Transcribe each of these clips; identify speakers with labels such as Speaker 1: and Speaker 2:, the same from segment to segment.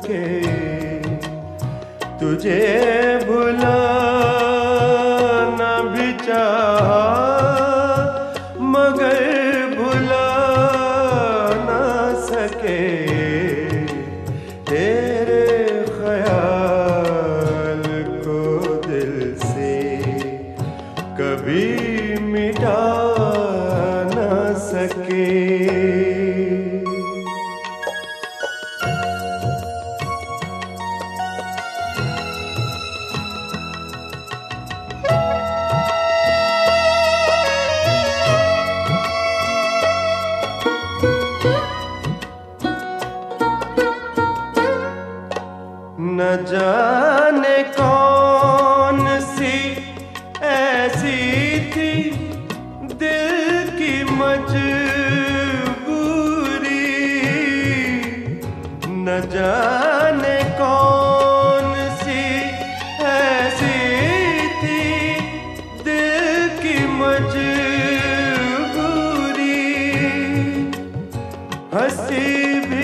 Speaker 1: सके, तुझे भुला न भी चाहा मगर भुला न सके, तेरे ख्याल को दिल से कभी मिटा न सके। न जाने कौन सी ऐसी थी दिल की मजबूरी, न जाने कौन सी ऐसी थी दिल की मजबूरी, हंसी भी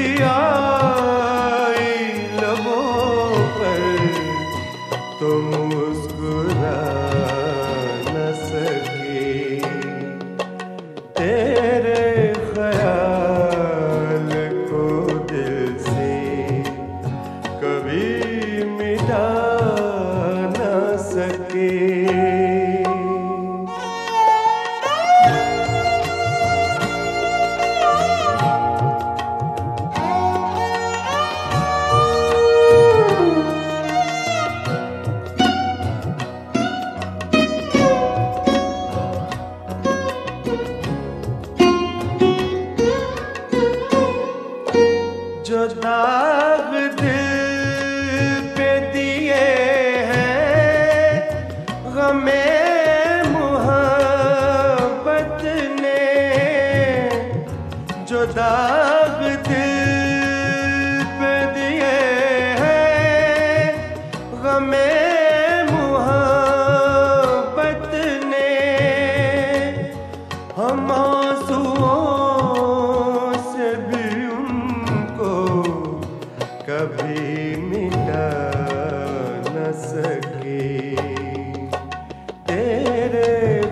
Speaker 1: तो मुस्कुरा न सके, तेरे ख्याल को दिल से कभी मिटा न सके। जो दाग दिल पे दिए हैं गमे मोहब्बत ने, जो दाग दिल पे दिए हैं गमे मोहब्बत ने, हम आंसुओं से भी कभी मिटा न सके, तेरे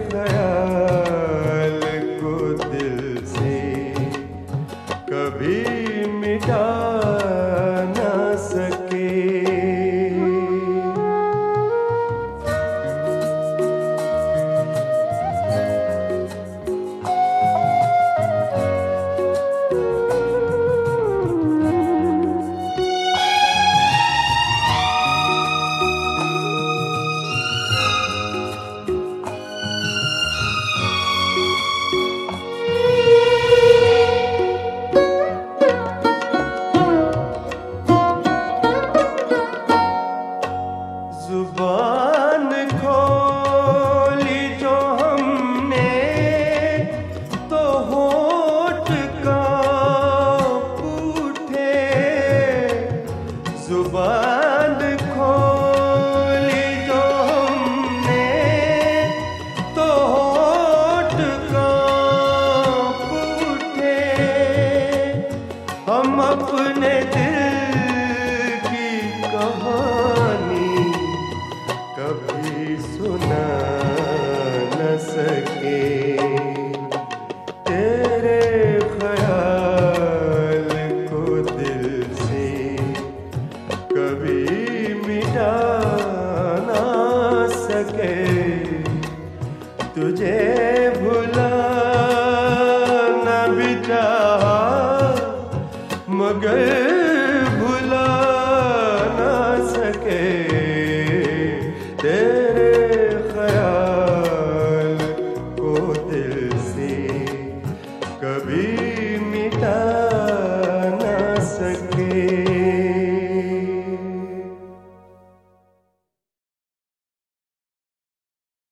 Speaker 1: ख्याल को दिल से कभी मिटा न सके। जुबान खोली जो हमने तो होठ कांप उठे, जुबान खोली जो हमने तो होठ कांप उठे, हम अपने दिल की कहानी कभी सुना न सके, तेरे ख्याल को दिल से कभी मिटा न सके, तुझे भुला न भी चाहा मगर भुला न सके, तेरे ख्याल को दिल से कभी मिटा न सके।